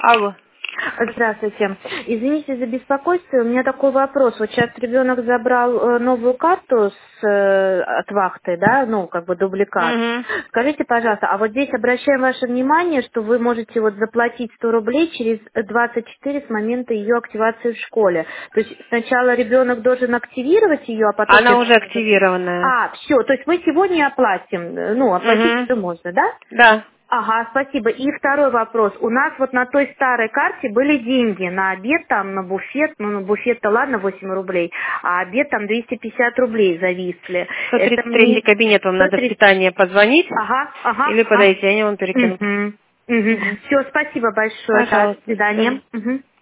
Алло. Здравствуйте. Извините за беспокойство. У меня такой вопрос. Вот сейчас ребенок забрал новую карту от вахты, да, ну, как бы дубликат. Угу. Скажите, пожалуйста, а вот здесь обращаем ваше внимание, что вы можете вот заплатить 100 рублей через 24 с момента ее активации в школе. То есть сначала ребенок должен активировать ее, а потом... Она уже активированная. А, все, то есть мы сегодня оплатим, ну, оплатить уже можно, да? Да. Ага, спасибо. И второй вопрос. У нас вот на той старой карте были деньги на обед, там, на буфет. Ну, на буфет-то ладно, 8 рублей. А обед там 250 рублей зависли. 133 кабинет, вам надо в питание позвонить. Ага. Или подойти, они вам перекинут. Все, спасибо большое. Пожалуйста, До свидания.